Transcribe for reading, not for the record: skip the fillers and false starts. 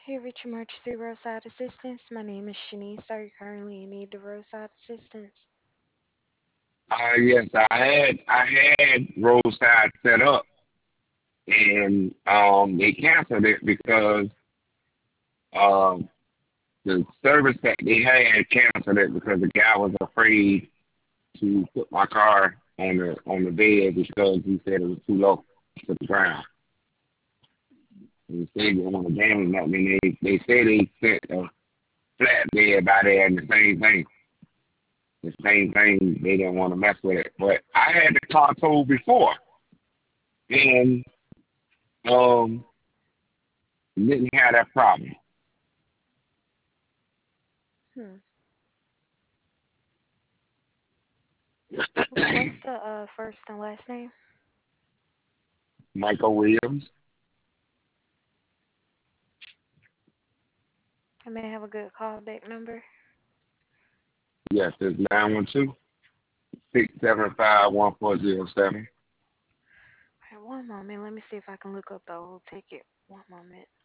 Hey, Rich Emergency Roadside Assistance. My name is Shanice. Are you currently in need of roadside assistance? Yes, I had roadside set up, and they canceled it because um the service that they had canceled it because the guy was afraid to put my car on the bed because he said it was too low to the ground. And he said they didn't want to damage nothing. They say they sent a flatbed by there and the same thing. They didn't want to mess with it, but I had the car towed before, and um didn't have that problem. Hmm. What's the first and last name? Michael Williams. I may have a good callback number. Yes, it's 912-675-1407. All right, one moment. Let me see if I can look up the old ticket. One moment.